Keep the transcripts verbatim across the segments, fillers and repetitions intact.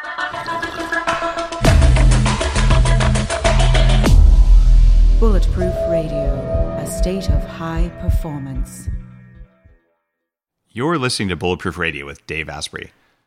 Bulletproof Radio, a state of high performance. You're listening to Bulletproof Radio with Dave Asprey.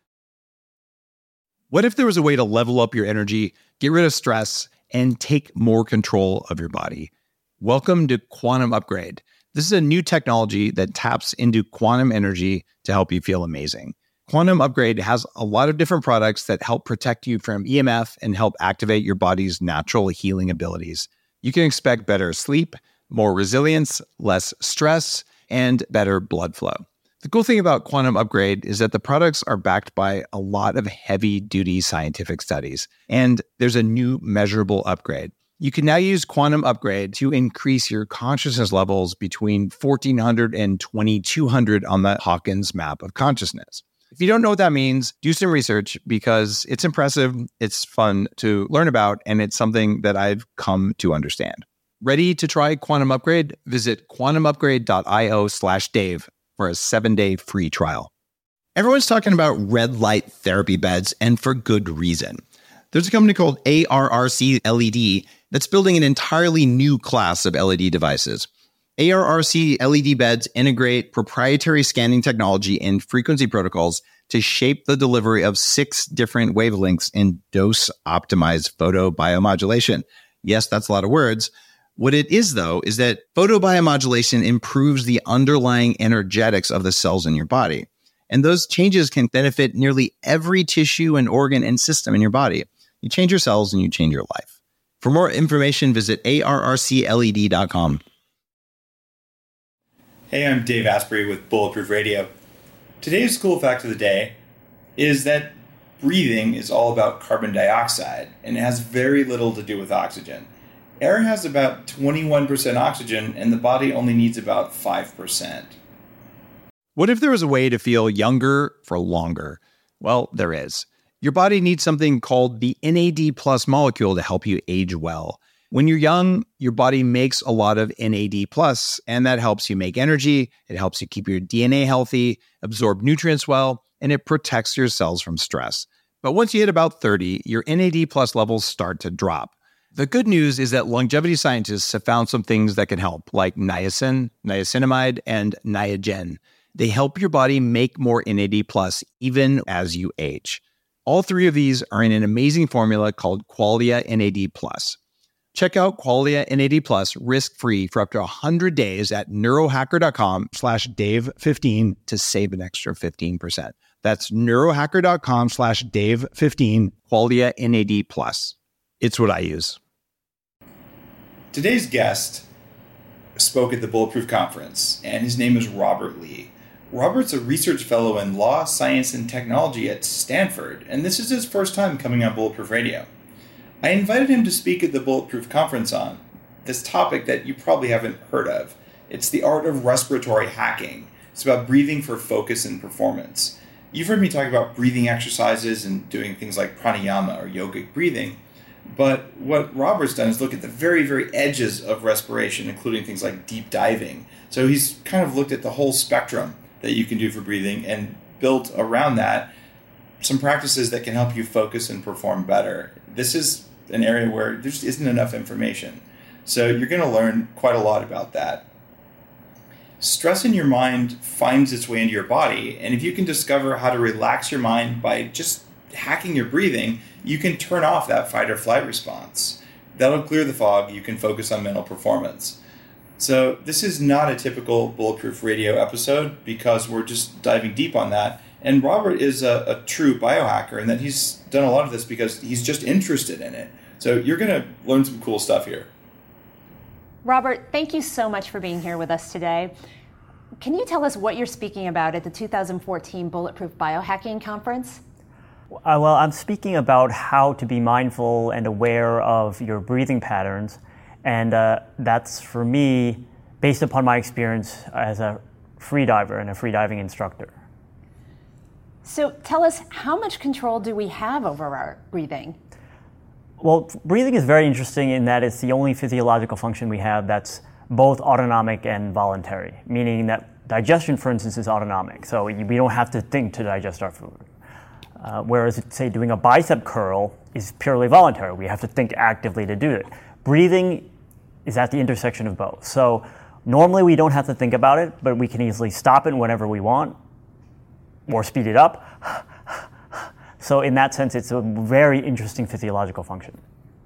What if there was a way to level up your energy, get rid of stress, and take more control of your body? Welcome to Quantum Upgrade. This is a new technology that taps into quantum energy to help you feel amazing. Quantum Upgrade has a lot of different products that help protect you from E M F and help activate your body's natural healing abilities. You can expect better sleep, more resilience, less stress, and better blood flow. The cool thing about Quantum Upgrade is that the products are backed by a lot of heavy-duty scientific studies, and there's a new measurable upgrade. You can now use Quantum Upgrade to increase your consciousness levels between fourteen hundred and twenty-two hundred on the Hawkins map of consciousness. If you don't know what that means, do some research because it's impressive, it's fun to learn about, and it's something that I've come to understand. Ready to try Quantum Upgrade? Visit quantumupgrade.io slash Dave for a seven-day free trial. Everyone's talking about red light therapy beds, and for good reason. There's a company called A R R C L E D that's building an entirely new class of L E D devices. A R R C L E D beds integrate proprietary scanning technology and frequency protocols to shape the delivery of six different wavelengths in dose-optimized photobiomodulation. Yes, that's a lot of words. What it is, though, is that photobiomodulation improves the underlying energetics of the cells in your body. And those changes can benefit nearly every tissue and organ and system in your body. You change your cells and you change your life. For more information, visit A R R C L E D dot com. Hey, I'm Dave Asprey with Bulletproof Radio. Today's cool fact of the day is that breathing is all about carbon dioxide, and it has very little to do with oxygen. Air has about twenty-one percent oxygen, and the body only needs about five percent. What if there was a way to feel younger for longer? Well, there is. Your body needs something called the N A D plus molecule to help you age well. When you're young, your body makes a lot of N A D plus, and that helps you make energy, it helps you keep your D N A healthy, absorb nutrients well, and it protects your cells from stress. But once you hit about thirty, your N A D plus levels start to drop. The good news is that longevity scientists have found some things that can help, like niacin, niacinamide, and Niagen. They help your body make more N A D plus even as you age. All three of these are in an amazing formula called Qualia N A D plus. Check out Qualia N A D plus risk-free for up to one hundred days at neurohacker.com slash Dave15 to save an extra fifteen percent. That's neurohacker.com slash Dave15, Qualia N A D plus. It's what I use. Today's guest spoke at the Bulletproof Conference, and his name is Robert Lee. Robert's a research fellow in law, science, and technology at Stanford, and this is his first time coming on Bulletproof Radio. I invited him to speak at the Bulletproof Conference on this topic that you probably haven't heard of. It's the art of respiratory hacking. It's about breathing for focus and performance. You've heard me talk about breathing exercises and doing things like pranayama or yogic breathing. But what Robert's done is look at the very, very edges of respiration, including things like deep diving. So he's kind of looked at the whole spectrum that you can do for breathing and built around that some practices that can help you focus and perform better. This is an area where there just isn't enough information. So you're going to learn quite a lot about that. Stress in your mind finds its way into your body, and if you can discover how to relax your mind by just hacking your breathing, you can turn off that fight or flight response. That'll clear the fog. You can focus on mental performance. So this is not a typical Bulletproof Radio episode because we're just diving deep on that. And Robert is a, a true biohacker in that he's done a lot of this because he's just interested in it. So you're going to learn some cool stuff here. Robert, thank you so much for being here with us today. Can you tell us what you're speaking about at the two thousand fourteen Bulletproof Biohacking Conference? Uh, well, I'm speaking about how to be mindful and aware of your breathing patterns. And uh, that's, for me, based upon my experience as a freediver and a freediving instructor. So tell us, how much control do we have over our breathing? Well, breathing is very interesting in that it's the only physiological function we have that's both autonomic and voluntary, meaning that digestion, for instance, is autonomic. So we don't have to think to digest our food. Uh, whereas, say, doing a bicep curl is purely voluntary. We have to think actively to do it. Breathing is at the intersection of both. So normally we don't have to think about it, but we can easily stop it whenever we want or speed it up. So in that sense, it's a very interesting physiological function.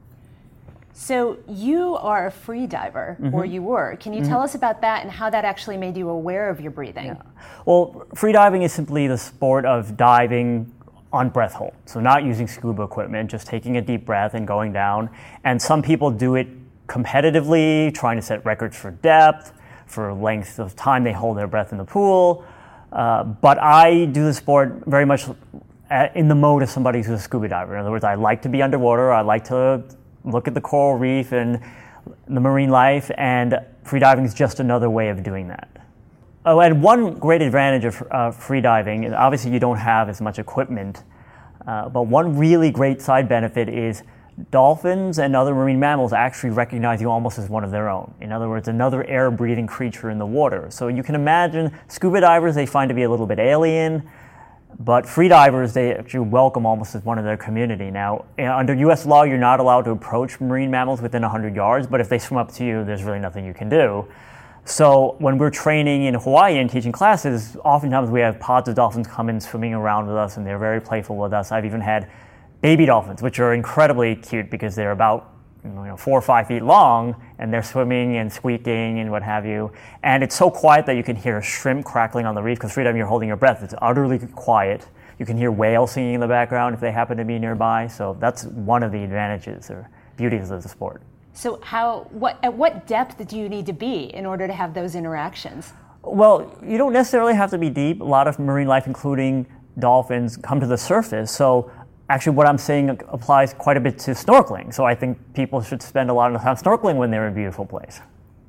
So you are a free diver, mm-hmm. or you were. Can you mm-hmm. tell us about that and how that actually made you aware of your breathing? Yeah. Well, free diving is simply the sport of diving on breath hold. So not using scuba equipment, just taking a deep breath and going down. And some people do it competitively, trying to set records for depth, for length of time they hold their breath in the pool. Uh, but I do the sport very much in the mode of somebody who's a scuba diver. In other words, I like to be underwater. I like to look at the coral reef and the marine life, and free diving is just another way of doing that. Oh, and one great advantage of uh, free diving is obviously you don't have as much equipment, uh, but one really great side benefit is dolphins and other marine mammals actually recognize you almost as one of their own. In other words, another air-breathing creature in the water. So you can imagine scuba divers they find to be a little bit alien, but free divers, they actually welcome almost as one of their community. Now, under U S law, you're not allowed to approach marine mammals within one hundred yards, but if they swim up to you, there's really nothing you can do. So when we're training in Hawaii and teaching classes, oftentimes we have pods of dolphins come in swimming around with us, and they're very playful with us. I've even had baby dolphins, which are incredibly cute because they're about you know, four or five feet long, and they're swimming and squeaking and what have you. And it's so quiet that you can hear shrimp crackling on the reef because freediving, you're holding your breath. It's utterly quiet. You can hear whales singing in the background if they happen to be nearby. So that's one of the advantages or beauties of the sport. So how, what, at what depth do you need to be in order to have those interactions? Well, you don't necessarily have to be deep. A lot of marine life, including dolphins, come to the surface. So actually, what I'm saying applies quite a bit to snorkeling. So I think people should spend a lot of time snorkeling when they're in a beautiful place.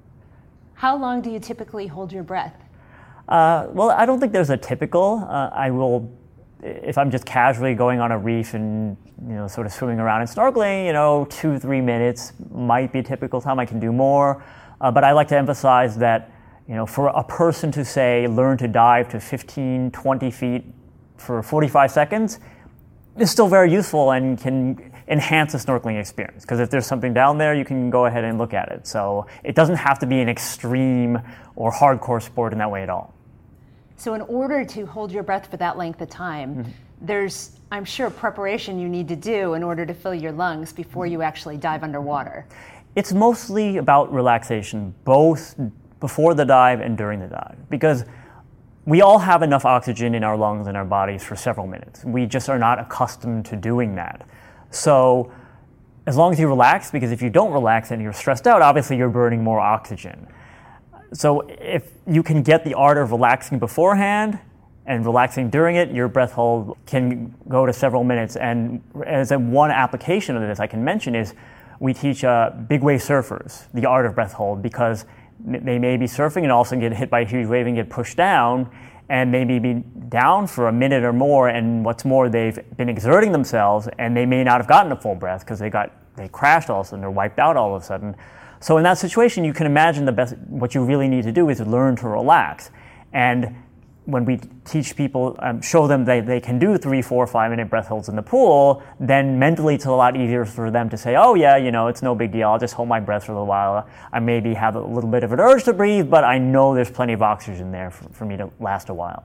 How long do you typically hold your breath? Uh, well, I don't think there's a typical. Uh, I will, if I'm just casually going on a reef and you know, sort of swimming around and snorkeling, you know, two, three minutes might be a typical time. I can do more. Uh, but I like to emphasize that, you know, for a person to say, learn to dive to fifteen, twenty feet for forty-five seconds, is still very useful and can enhance the snorkeling experience. Because if there's something down there, you can go ahead and look at it. So it doesn't have to be an extreme or hardcore sport in that way at all. So in order to hold your breath for that length of time, mm-hmm. there's, I'm sure, preparation you need to do in order to fill your lungs before you actually dive underwater. It's mostly about relaxation, both before the dive and during the dive. Because we all have enough oxygen in our lungs and our bodies for several minutes. We just are not accustomed to doing that. So as long as you relax, because if you don't relax and you're stressed out, obviously you're burning more oxygen. So if you can get the art of relaxing beforehand and relaxing during it, your breath hold can go to several minutes. And as a one application of this I can mention is we teach uh, big wave surfers the art of breath hold, because they may be surfing and all of a sudden get hit by a huge wave and get pushed down, and they may be down for a minute or more, and what's more, they've been exerting themselves and they may not have gotten a full breath because they got they crashed all of a sudden or wiped out all of a sudden. So in that situation, you can imagine the best, what you really need to do is learn to relax. And when we teach people, um, show them they, they can do three, four, five minute breath holds in the pool, then mentally it's a lot easier for them to say, oh yeah, you know, it's no big deal. I'll just hold my breath for a little while. I maybe have a little bit of an urge to breathe, but I know there's plenty of oxygen there for, for me to last a while.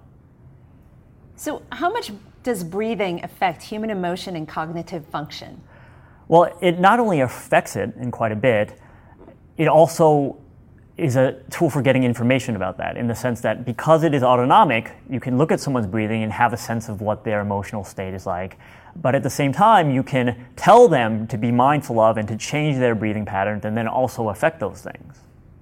So how much does breathing affect human emotion and cognitive function? Well, it not only affects it in quite a bit, it also is a tool for getting information about that, in the sense that because it is autonomic, you can look at someone's breathing and have a sense of what their emotional state is like. But at the same time, you can tell them to be mindful of and to change their breathing patterns and then also affect those things.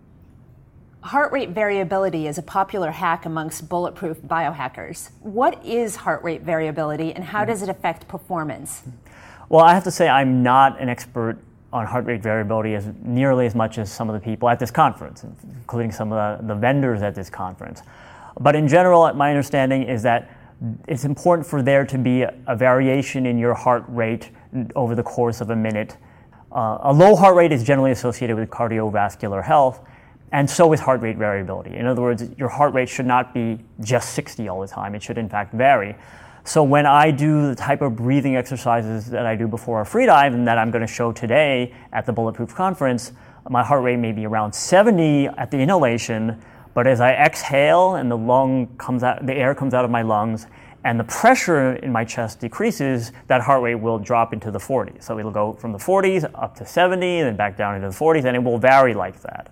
Heart rate variability is a popular hack amongst bulletproof biohackers. What is heart rate variability and how does it affect performance? Well, I have to say I'm not an expert on heart rate variability as nearly as much as some of the people at this conference, including some of the, the vendors at this conference. But in general, my understanding is that it's important for there to be a, a variation in your heart rate over the course of a minute. Uh, a low heart rate is generally associated with cardiovascular health, And so is heart rate variability. In other words, your heart rate should not be just sixty all the time. It should, in fact, vary. So when I do the type of breathing exercises that I do before a free dive and that I'm going to show today at the Bulletproof Conference, my heart rate may be around seventy at the inhalation, but as I exhale and the lung comes out, the air comes out of my lungs, and the pressure in my chest decreases, that heart rate will drop into the forties. So it'll go from the forties up to seventy, and then back down into the forties, and it will vary like that.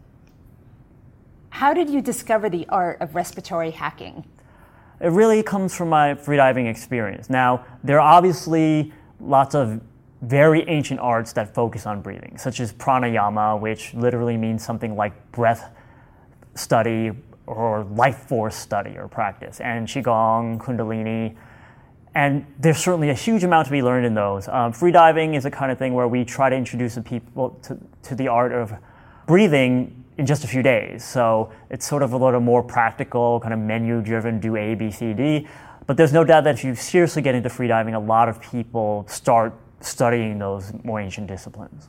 How did you discover the art of respiratory hacking? It really comes from my freediving experience. Now, there are obviously lots of very ancient arts that focus on breathing, such as pranayama, which literally means something like breath study or life force study or practice, and Qigong, Kundalini, and there's certainly a huge amount to be learned in those. Um, freediving is the kind of thing where we try to introduce the people to, to the art of breathing in just a few days. So it's sort of a little more practical, kind of menu-driven, do A, B, C, D. But there's no doubt that if you seriously get into freediving, a lot of people start studying those more ancient disciplines.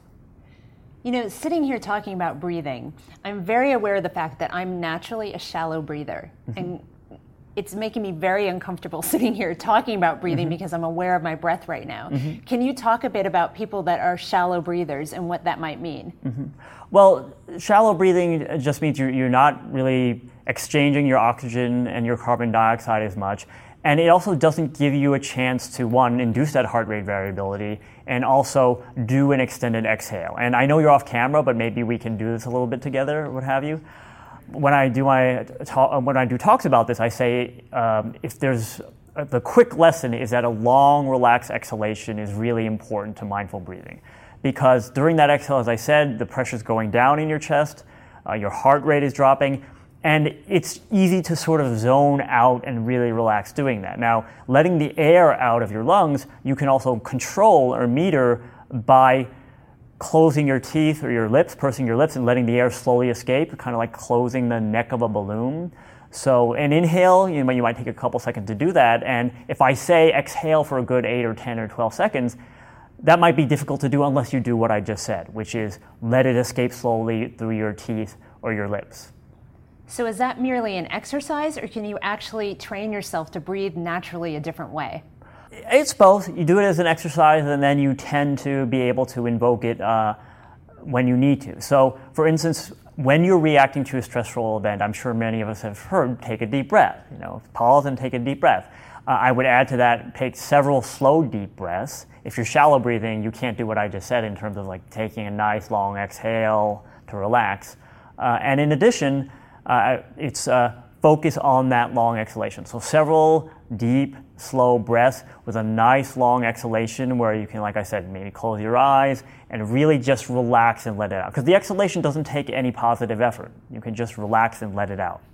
You know, sitting here talking about breathing, I'm very aware of the fact that I'm naturally a shallow breather. Mm-hmm. And it's making me very uncomfortable sitting here talking about breathing mm-hmm. because I'm aware of my breath right now. Mm-hmm. Can you talk a bit about people that are shallow breathers and what that might mean? Mm-hmm. Well, shallow breathing just means you're, you're not really exchanging your oxygen and your carbon dioxide as much. And it also doesn't give you a chance to, one, induce that heart rate variability, and also do an extended exhale. And I know you're off camera, but maybe we can do this a little bit together, or what have you. When I do my talk, when I do talks about this, I say um, if there's uh, the quick lesson is that a long, relaxed exhalation is really important to mindful breathing, because during that exhale, as I said, the pressure's going down in your chest, uh, your heart rate is dropping, and it's easy to sort of zone out and really relax doing that. Now, letting the air out of your lungs, you can also control or meter by closing your teeth or your lips, pursing your lips, and letting the air slowly escape, kind of like closing the neck of a balloon. So an inhale, you know, you might take a couple seconds to do that, and if I say exhale for a good eight or ten or twelve seconds, that might be difficult to do unless you do what I just said, which is let it escape slowly through your teeth or your lips. So is that merely an exercise, or can you actually train yourself to breathe naturally a different way? It's both. You do it as an exercise, and then you tend to be able to invoke it uh, when you need to. So, for instance, when you're reacting to a stressful event, I'm sure many of us have heard, take a deep breath. You know, pause and take a deep breath. Uh, I would add to that, take several slow, deep breaths. If you're shallow breathing, you can't do what I just said in terms of like taking a nice long exhale to relax. Uh, and in addition, uh, it's uh, focus on that long exhalation. So several deep, slow breaths with a nice long exhalation where you can, like I said, maybe close your eyes and really just relax and let it out. Because the exhalation doesn't take any positive effort. You can just relax and let it out.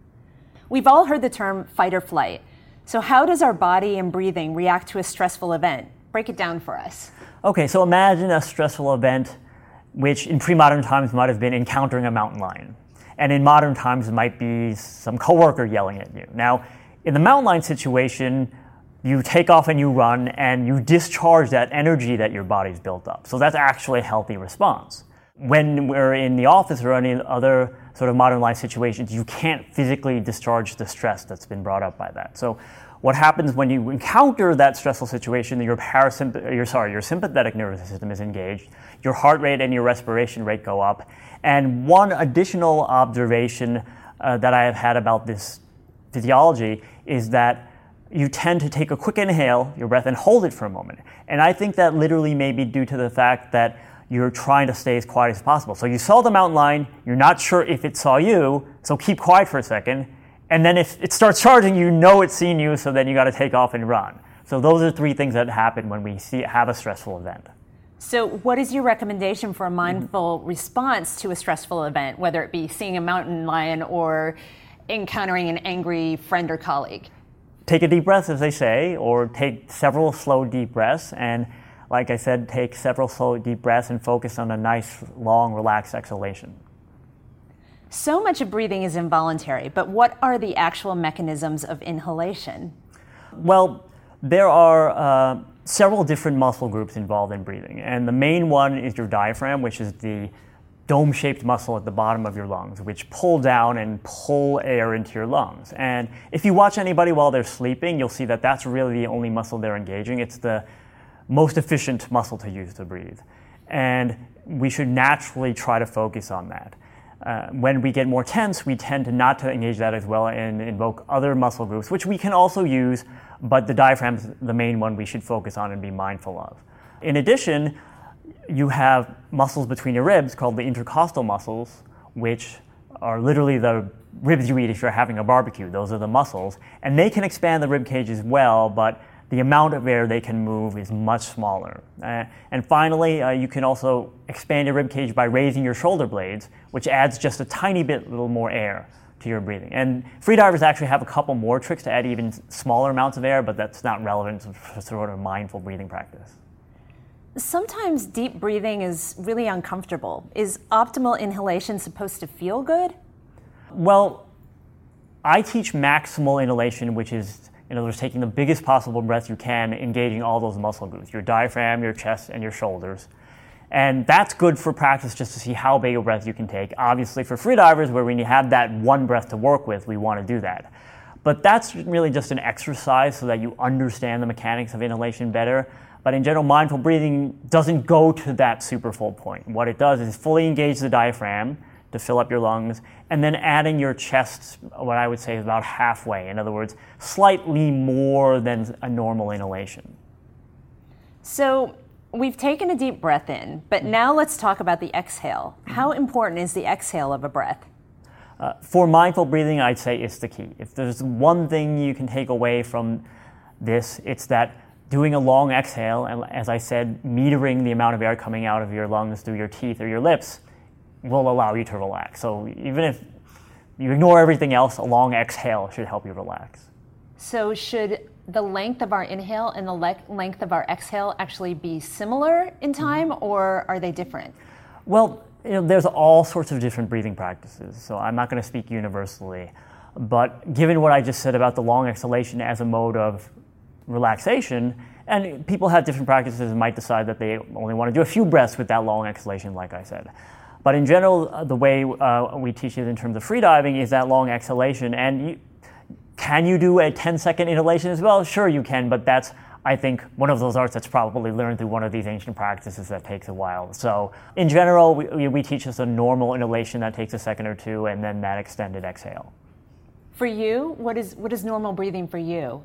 We've all heard the term fight or flight. So how does our body and breathing react to a stressful event? Break it down for us. Okay, so imagine a stressful event which in pre-modern times might have been encountering a mountain lion. And in modern times, it might be some coworker yelling at you. Now, in the mountain lion situation, you take off and you run, and you discharge that energy that your body's built up. So that's actually a healthy response. When we're in the office or any other sort of modern life situations, you can't physically discharge the stress that's been brought up by that. So what happens when you encounter that stressful situation, your parasympathetic, your sorry, your sympathetic nervous system is engaged, your heart rate and your respiration rate go up. And one additional observation uh, that I have had about this physiology is that you tend to take a quick inhale, your breath, and hold it for a moment. And I think that literally may be due to the fact that you're trying to stay as quiet as possible. So you saw the mountain lion, you're not sure if it saw you, so keep quiet for a second. And then if it starts charging, you know it's seen you, so then you got to take off and run. So those are three things that happen when we see have a stressful event. So what is your recommendation for a mindful mm-hmm. response to a stressful event, whether it be seeing a mountain lion or encountering an angry friend or colleague? Take a deep breath, as they say, or take several slow, deep breaths. And like I said, take several slow, deep breaths and focus on a nice, long, relaxed exhalation. So much of breathing is involuntary, but what are the actual mechanisms of inhalation? Well, there are uh, several different muscle groups involved in breathing. And the main one is your diaphragm, which is the dome-shaped muscle at the bottom of your lungs, which pull down and pull air into your lungs. And if you watch anybody while they're sleeping, you'll see that that's really the only muscle they're engaging. It's the most efficient muscle to use to breathe. And we should naturally try to focus on that. Uh, when we get more tense, we tend to not to engage that as well and invoke other muscle groups, which we can also use, but the diaphragm's the main one we should focus on and be mindful of. In addition, you have muscles between your ribs called the intercostal muscles, which are literally the ribs you eat if you're having a barbecue. Those are the muscles. And they can expand the rib cage as well, but the amount of air they can move is much smaller. Uh, and finally, uh, you can also expand your rib cage by raising your shoulder blades, which adds just a tiny bit little more air to your breathing. And freedivers actually have a couple more tricks to add even smaller amounts of air, but that's not relevant to sort of mindful breathing practice. Sometimes deep breathing is really uncomfortable. Is optimal inhalation supposed to feel good? Well, I teach maximal inhalation, which is, in other words, taking the biggest possible breath you can, engaging all those muscle groups, your diaphragm, your chest, and your shoulders. And that's good for practice just to see how big a breath you can take. Obviously, for freedivers, where we have that one breath to work with, we want to do that. But that's really just an exercise so that you understand the mechanics of inhalation better. But in general, mindful breathing doesn't go to that super full point. What it does is fully engage the diaphragm to fill up your lungs, and then adding your chest, what I would say is about halfway. In other words, slightly more than a normal inhalation. So we've taken a deep breath in, but now let's talk about the exhale. How important is the exhale of a breath? Uh, for mindful breathing, I'd say it's the key. If there's one thing you can take away from this, it's that doing a long exhale, and as I said, metering the amount of air coming out of your lungs through your teeth or your lips will allow you to relax. So even if you ignore everything else, a long exhale should help you relax. So should the length of our inhale and the le- length of our exhale actually be similar in time, or are they different? Well, you know, there's all sorts of different breathing practices, so I'm not going to speak universally. But given what I just said about the long exhalation as a mode of relaxation, and people have different practices and might decide that they only want to do a few breaths with that long exhalation, like I said. But in general, uh, the way uh, we teach it in terms of freediving is that long exhalation. And you, can you do a ten-second inhalation as well? Sure you can, but that's, I think, one of those arts that's probably learned through one of these ancient practices that takes a while. So in general, we, we teach us a normal inhalation that takes a second or two, and then that extended exhale. For you, what is what is normal breathing for you?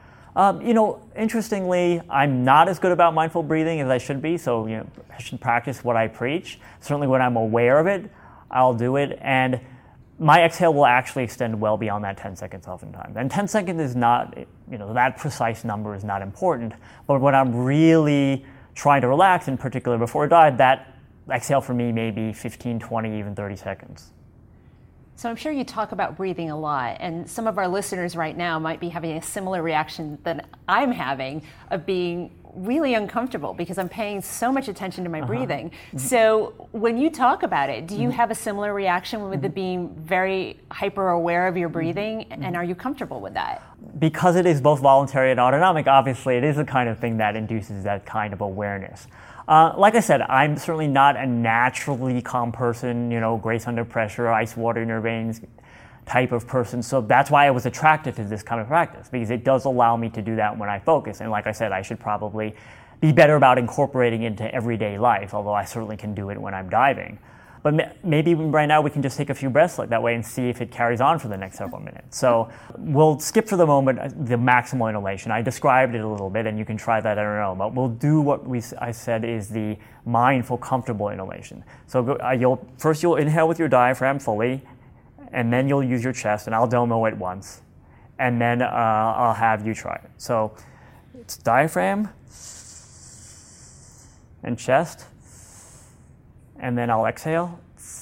Um, you know, interestingly, I'm not as good about mindful breathing as I should be, so you know, I should practice what I preach. Certainly when I'm aware of it, I'll do it, and my exhale will actually extend well beyond that ten seconds oftentimes. And ten seconds is not, you know, that precise number is not important, but when I'm really trying to relax, in particular before I die, that exhale for me may be fifteen, twenty, even thirty seconds. So I'm sure you talk about breathing a lot, and some of our listeners right now might be having a similar reaction that I'm having of being really uncomfortable because I'm paying so much attention to my uh-huh. breathing. Mm-hmm. So when you talk about it, do you mm-hmm. have a similar reaction with mm-hmm. it being very hyper aware of your breathing, mm-hmm. and are you comfortable with that? Because it is both voluntary and autonomic, obviously it is the kind of thing that induces that kind of awareness. Uh, like I said, I'm certainly not a naturally calm person, you know, grace under pressure, ice water in your veins type of person. So that's why I was attracted to this kind of practice, because it does allow me to do that when I focus. And like I said, I should probably be better about incorporating it into everyday life, although I certainly can do it when I'm diving. But maybe right now we can just take a few breaths like that way and see if it carries on for the next several minutes. So we'll skip for the moment the maximal inhalation. I described it a little bit, and you can try that at your own. But we'll do what we I said is the mindful, comfortable inhalation. So go, uh, you'll first you'll inhale with your diaphragm fully, and then you'll use your chest, and I'll demo it once, and then uh, I'll have you try it. So it's diaphragm and chest. And then I'll exhale.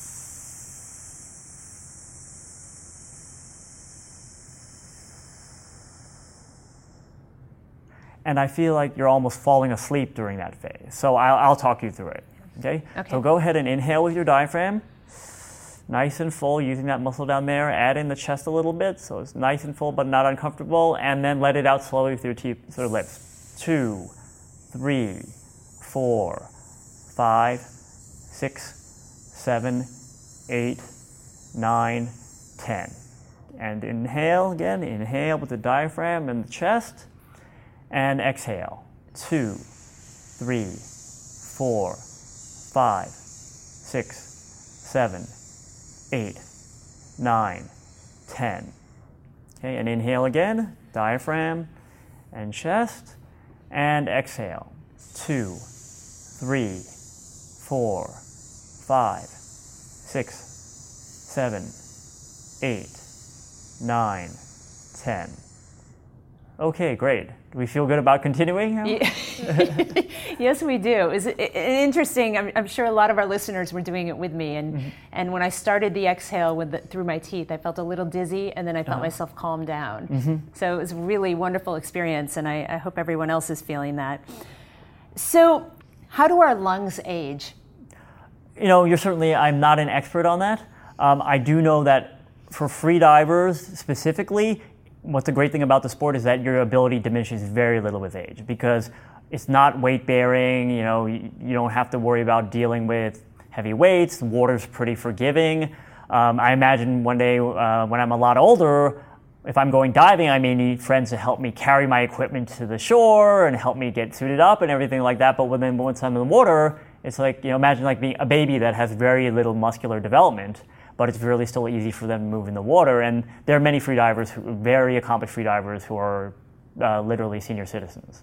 And I feel like you're almost falling asleep during that phase. So I'll, I'll talk you through it. Okay? Okay? So go ahead and inhale with your diaphragm. Nice and full, using that muscle down there. Add in the chest a little bit, so it's nice and full but not uncomfortable. And then let it out slowly through your teeth, through lips. Two, three, four, five, six, seven, eight, nine, ten. And inhale again, inhale with the diaphragm and the chest, and exhale. Two, three, four, five, six, seven, eight, nine, ten. Okay, and inhale again, diaphragm and chest, and exhale. Two, three, four, five, six, seven, eight, nine, ten. Okay, great. Do we feel good about continuing? Yes, we do. It's interesting. I'm, I'm sure a lot of our listeners were doing it with me. And mm-hmm. and when I started the exhale with the, through my teeth, I felt a little dizzy, and then I felt uh-huh. myself calm down. Mm-hmm. So it was a really wonderful experience, and I, I hope everyone else is feeling that. So how do our lungs age? You know, you're certainly, I'm not an expert on that. Um, I do know that for free divers specifically, what's the great thing about the sport is that your ability diminishes very little with age, because it's not weight bearing. You know, you, you don't have to worry about dealing with heavy weights. The water's pretty forgiving. Um, I imagine one day uh, when I'm a lot older, if I'm going diving, I may need friends to help me carry my equipment to the shore and help me get suited up and everything like that. But when then once I'm in the water, it's like, you know, imagine like being a baby that has very little muscular development, but it's really still easy for them to move in the water. And there are many freedivers, who, very accomplished freedivers, who are uh, literally senior citizens.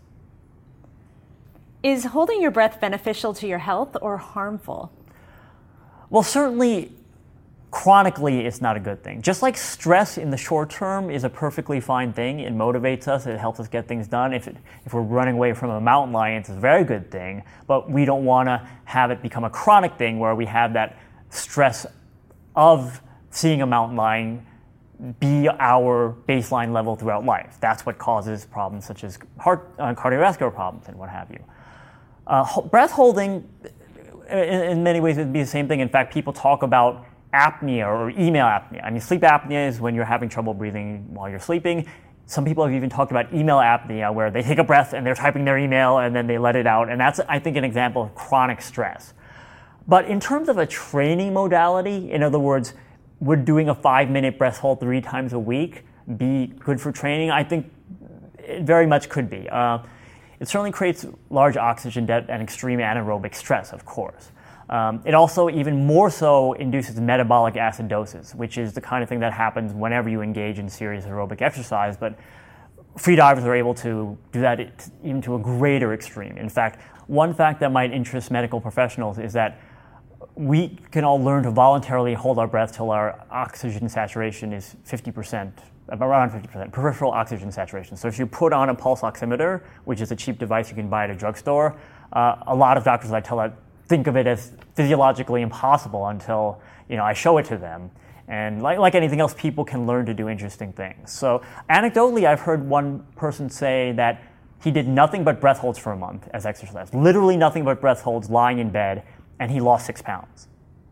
Is holding your breath beneficial to your health or harmful? Well, certainly, chronically, it's not a good thing. Just like stress in the short term is a perfectly fine thing. It motivates us. It helps us get things done. If it, if we're running away from a mountain lion, it's a very good thing. But we don't want to have it become a chronic thing where we have that stress of seeing a mountain lion be our baseline level throughout life. That's what causes problems such as heart, uh, cardiovascular problems and what have you. Uh, breath holding, in, in many ways, would be the same thing. In fact, people talk about apnea or email apnea. I mean, sleep apnea is when you're having trouble breathing while you're sleeping. Some people have even talked about email apnea, where they take a breath and they're typing their email and then they let it out. And that's, I think, an example of chronic stress. But in terms of a training modality, in other words, would doing a five-minute breath hold three times a week be good for training? I think it very much could be. Uh, it certainly creates large oxygen debt and extreme anaerobic stress, of course. Um, it also, even more so, induces metabolic acidosis, which is the kind of thing that happens whenever you engage in serious aerobic exercise. But freedivers are able to do that even to a greater extreme. In fact, one fact that might interest medical professionals is that we can all learn to voluntarily hold our breath till our oxygen saturation is fifty percent, around fifty percent, peripheral oxygen saturation. So if you put on a pulse oximeter, which is a cheap device you can buy at a drugstore, uh, a lot of doctors I tell that think of it as physiologically impossible until, you know, I show it to them. And like, like anything else, people can learn to do interesting things. So anecdotally, I've heard one person say that he did nothing but breath holds for a month as exercise, literally nothing but breath holds lying in bed, and he lost six pounds.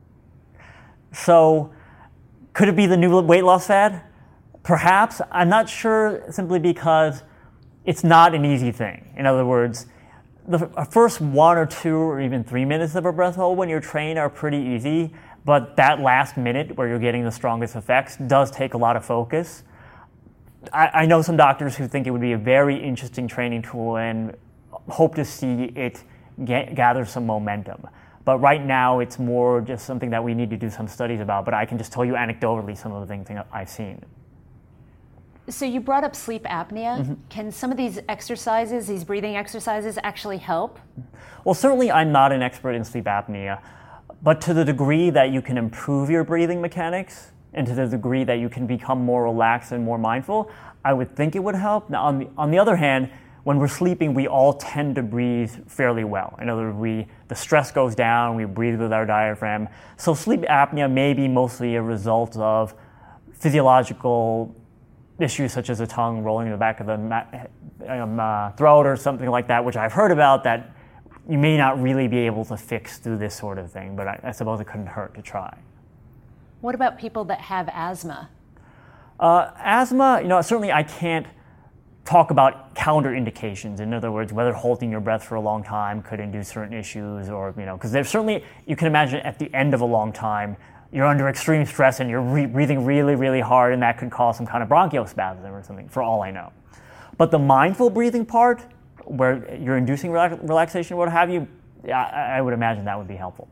So could it be the new weight loss fad? Perhaps. I'm not sure, simply because it's not an easy thing. In other words, the first one or two or even three minutes of a breath hold when you're trained are pretty easy, but that last minute where you're getting the strongest effects does take a lot of focus. I, I know some doctors who think it would be a very interesting training tool and hope to see it get, gather some momentum. But right now, it's more just something that we need to do some studies about, but I can just tell you anecdotally some of the things I've seen. So you brought up sleep apnea. Mm-hmm. Can some of these exercises, these breathing exercises, actually help? Well, certainly I'm not an expert in sleep apnea, but to the degree that you can improve your breathing mechanics and to the degree that you can become more relaxed and more mindful, I would think it would help. Now, on the, on the other hand, when we're sleeping, we all tend to breathe fairly well. In other words, we, the stress goes down, we breathe with our diaphragm. So sleep apnea may be mostly a result of physiological issues such as the tongue rolling in the back of the um, uh, throat or something like that, which I've heard about, that you may not really be able to fix through this sort of thing, but I, I suppose it couldn't hurt to try. What about people that have asthma? Uh, asthma, you know, certainly I can't talk about counter indications. In other words, whether holding your breath for a long time could induce certain issues, or, you know, because there's certainly, you can imagine at the end of a long time, you're under extreme stress and you're re- breathing really, really hard, and that could cause some kind of bronchospasm or something, for all I know. But the mindful breathing part, where you're inducing relax- relaxation, what have you, I, I would imagine that would be helpful.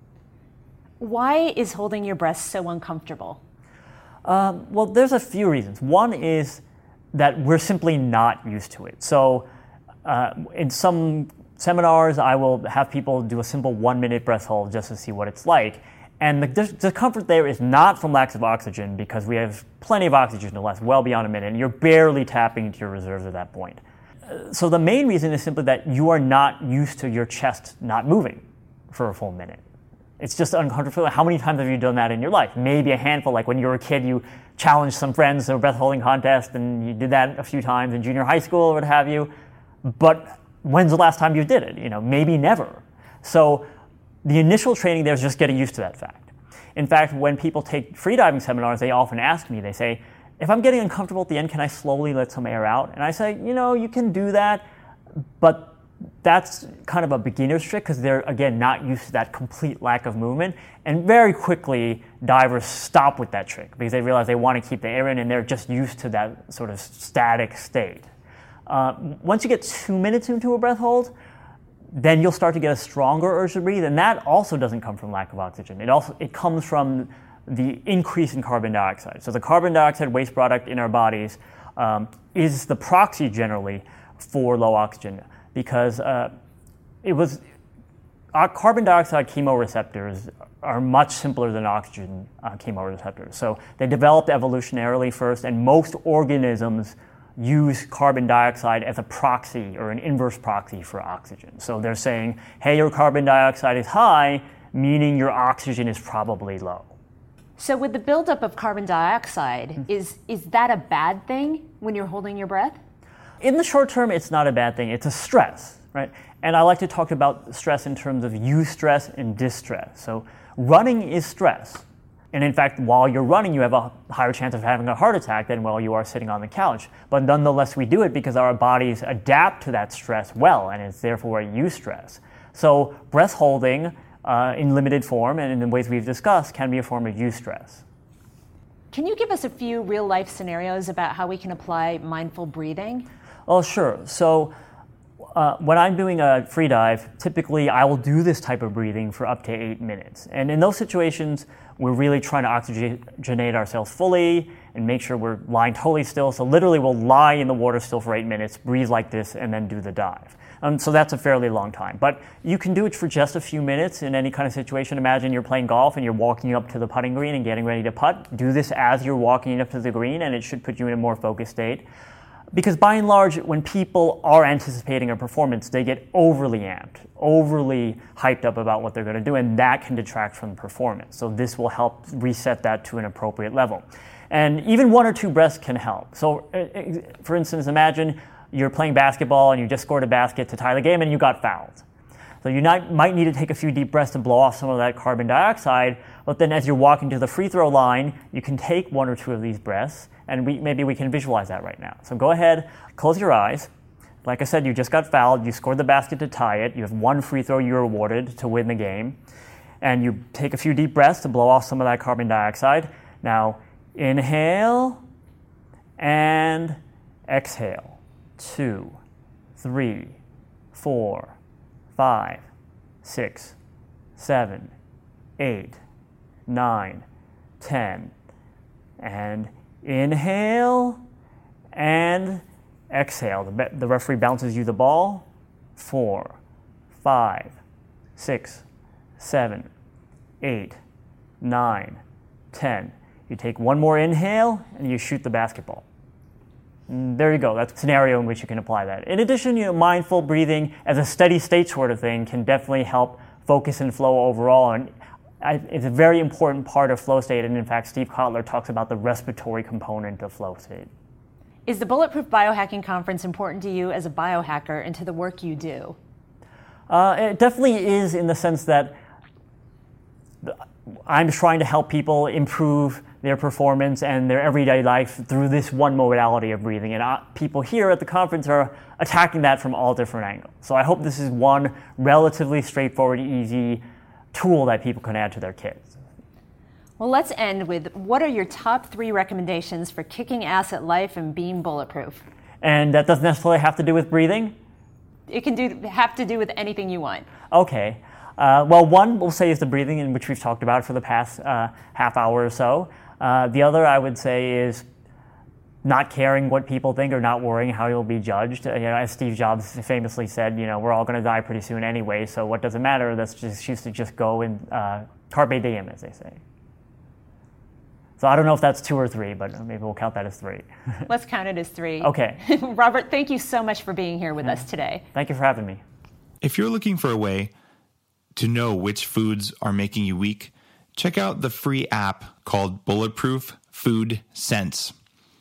Why is holding your breath so uncomfortable? Um, well, there's a few reasons. One is that we're simply not used to it. So uh, in some seminars, I will have people do a simple one-minute breath hold just to see what it's like. And the discomfort there is not from lack of oxygen, because we have plenty of oxygen to last well beyond a minute, and you're barely tapping into your reserves at that point. So the main reason is simply that you are not used to your chest not moving for a full minute. It's just uncomfortable. How many times have you done that in your life? Maybe a handful. Like when you were a kid, you challenged some friends to a breath holding contest, and you did that a few times in junior high school or what have you. But when's the last time you did it? You know, maybe never. So the initial training there is just getting used to that fact. In fact, when people take freediving seminars, they often ask me, they say, if I'm getting uncomfortable at the end, can I slowly let some air out? And I say, you know, you can do that, but that's kind of a beginner's trick, because they're, again, not used to that complete lack of movement. And very quickly, divers stop with that trick because they realize they want to keep the air in, and they're just used to that sort of static state. Uh, once you get two minutes into a breath hold, then you'll start to get a stronger urge to breathe, and that also doesn't come from lack of oxygen. It also it comes from the increase in carbon dioxide. So the carbon dioxide waste product in our bodies um, is the proxy generally for low oxygen, because uh, it was our carbon dioxide chemoreceptors are much simpler than oxygen uh, chemoreceptors. So they developed evolutionarily first, and most organisms use carbon dioxide as a proxy or an inverse proxy for oxygen. So they're saying, hey, your carbon dioxide is high, meaning your oxygen is probably low. So with the buildup of carbon dioxide, mm-hmm. is, is that a bad thing when you're holding your breath? In the short term, it's not a bad thing. It's a stress, right? And I like to talk about stress in terms of eustress and distress. So running is stress. And in fact, while you're running, you have a higher chance of having a heart attack than while you are sitting on the couch. But nonetheless, we do it because our bodies adapt to that stress well, and it's therefore a eustress. So breath holding uh, in limited form and in the ways we've discussed can be a form of eustress. Can you give us a few real-life scenarios about how we can apply mindful breathing? Oh, sure. So uh, when I'm doing a free dive, typically I will do this type of breathing for up to eight minutes. And in those situations, we're really trying to oxygenate ourselves fully and make sure we're lying totally still. So literally we'll lie in the water still for eight minutes, breathe like this, and then do the dive. Um, so that's a fairly long time. But you can do it for just a few minutes in any kind of situation. Imagine you're playing golf and you're walking up to the putting green and getting ready to putt. Do this as you're walking up to the green, and it should put you in a more focused state. Because by and large, when people are anticipating a performance, they get overly amped, overly hyped up about what they're going to do, and that can detract from the performance. So this will help reset that to an appropriate level. And even one or two breaths can help. So for instance, imagine you're playing basketball and you just scored a basket to tie the game and you got fouled. So you not, might need to take a few deep breaths to blow off some of that carbon dioxide, but then as you're walking to the free throw line, you can take one or two of these breaths, and we, maybe we can visualize that right now. So go ahead, close your eyes. Like I said, you just got fouled, you scored the basket to tie it, you have one free throw you're awarded to win the game, and you take a few deep breaths to blow off some of that carbon dioxide. Now, inhale and exhale. Two, three, four, five, six, seven, eight, nine, ten, and inhale and exhale. The, the referee bounces you the ball. Four, five, six, seven, eight, nine, ten. You take one more inhale and you shoot the basketball. And there you go. That's a scenario in which you can apply that. In addition, you know, mindful breathing as a steady state sort of thing can definitely help focus and flow overall. And I, it's a very important part of flow state. And in fact, Steve Kotler talks about the respiratory component of flow state. Is the Bulletproof Biohacking Conference important to you as a biohacker and to the work you do? Uh, it definitely is, in the sense that I'm trying to help people improve their performance and their everyday life through this one modality of breathing. And uh, people here at the conference are attacking that from all different angles. So I hope this is one relatively straightforward, easy tool that people can add to their kits. Well, let's end with, what are your top three recommendations for kicking ass at life and being bulletproof? And that doesn't necessarily have to do with breathing? It can do have to do with anything you want. Okay. Uh, well, one we'll say is the breathing, in which we've talked about for the past uh, half hour or so. Uh, the other I would say is not caring what people think or not worrying how you'll be judged. Uh, you know, as Steve Jobs famously said, you know, we're all going to die pretty soon anyway, so what does it matter? Let's just choose to just go and uh, carpe diem, as they say. So I don't know if that's two or three, but maybe we'll count that as three. Let's count it as three. Okay. Robert, thank you so much for being here with yeah. us today. Thank you for having me. If you're looking for a way to know which foods are making you weak, check out the free app called Bulletproof Food Sense.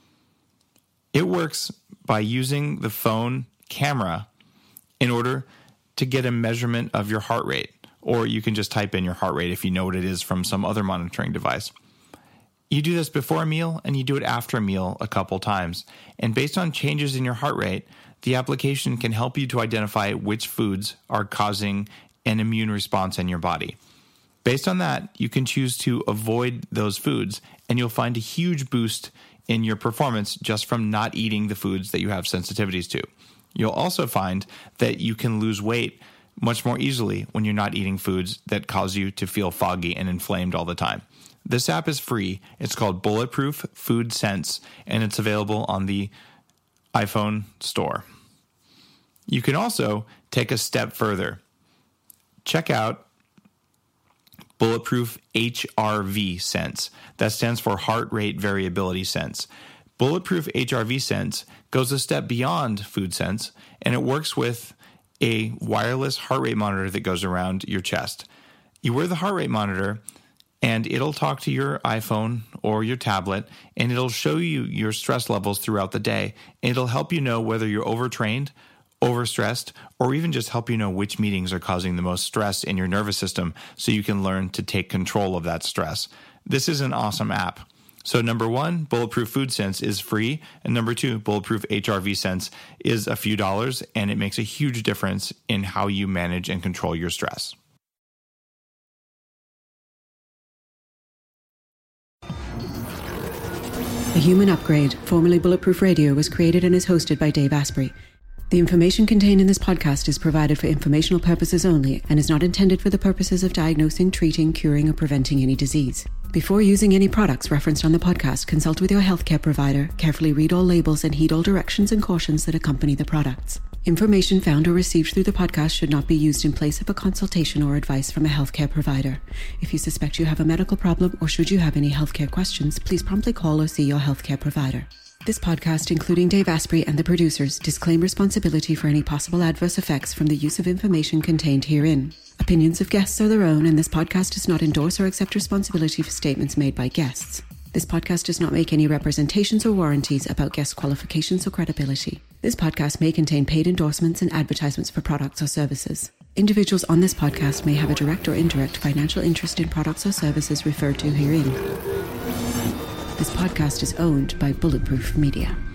It works by using the phone camera in order to get a measurement of your heart rate, or you can just type in your heart rate if you know what it is from some other monitoring device. You do this before a meal and you do it after a meal a couple times. And based on changes in your heart rate, the application can help you to identify which foods are causing an immune response in your body. Based on that, you can choose to avoid those foods, and you'll find a huge boost in your performance just from not eating the foods that you have sensitivities to. You'll also find that you can lose weight much more easily when you're not eating foods that cause you to feel foggy and inflamed all the time. This app is free. It's called Bulletproof Food Sense, and it's available on the iPhone store. You can also take a step further. Check out Bulletproof H R V Sense. That stands for Heart Rate Variability Sense. Bulletproof H R V Sense goes a step beyond Food Sense, and it works with a wireless heart rate monitor that goes around your chest. You wear the heart rate monitor, and it'll talk to your iPhone or your tablet, and it'll show you your stress levels throughout the day. It'll help you know whether you're overtrained, overstressed, or even just help you know which meetings are causing the most stress in your nervous system so you can learn to take control of that stress. This is an awesome app. So number one, Bulletproof Food Sense is free, and number two, Bulletproof H R V Sense is a few dollars, and it makes a huge difference in how you manage and control your stress. The Human Upgrade, formerly Bulletproof Radio, was created and is hosted by Dave Asprey. The information contained in this podcast is provided for informational purposes only and is not intended for the purposes of diagnosing, treating, curing, or preventing any disease. Before using any products referenced on the podcast, consult with your healthcare provider, carefully read all labels, and heed all directions and cautions that accompany the products. Information found or received through the podcast should not be used in place of a consultation or advice from a healthcare provider. If you suspect you have a medical problem or should you have any healthcare questions, please promptly call or see your healthcare provider. This podcast, including Dave Asprey and the producers, disclaim responsibility for any possible adverse effects from the use of information contained herein. Opinions of guests are their own, and this podcast does not endorse or accept responsibility for statements made by guests. This podcast does not make any representations or warranties about guest qualifications or credibility. This podcast may contain paid endorsements and advertisements for products or services. Individuals on this podcast may have a direct or indirect financial interest in products or services referred to herein. This podcast is owned by Bulletproof Media.